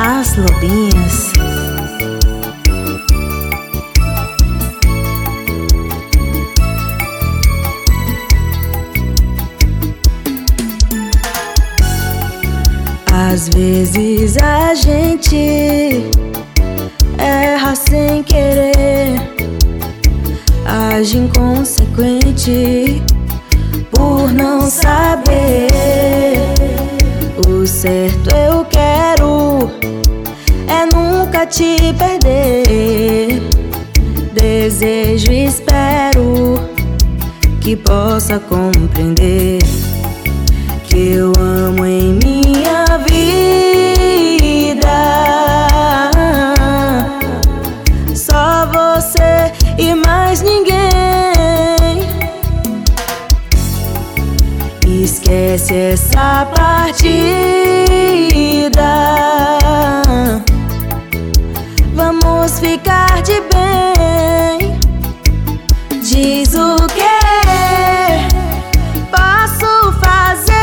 As Lobinhas. Às vezes a gente erra sem querer, age inconsequente por não saber. O certo eu quero é nunca te perder. Desejo e espero que possa compreender que eu amo em minha vida só você e mais ninguém. Esquece essa partida, vamos ficar de bem. Diz o que posso fazer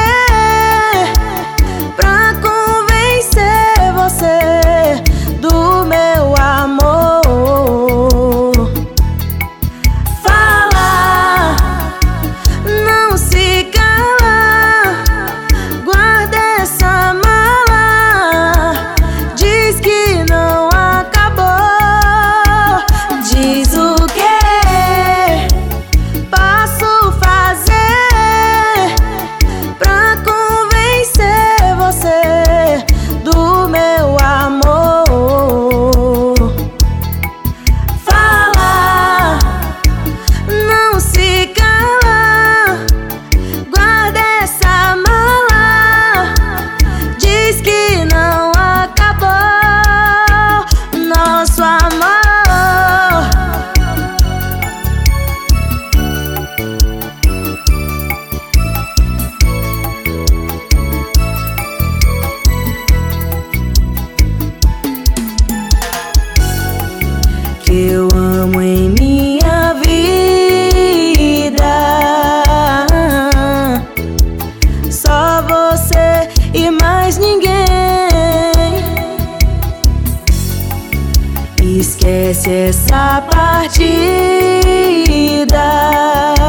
pra convencer você do meu amor. Fala, não se cala, guarda essa mala, diz que não acabou. Diz o que posso fazer pra convencer você do meu amor. Fala, não se cala, guarda essa mala, diz que não acabou nosso amor. Que eu amo em minha vida só você e mais ninguém. Esquece essa partida,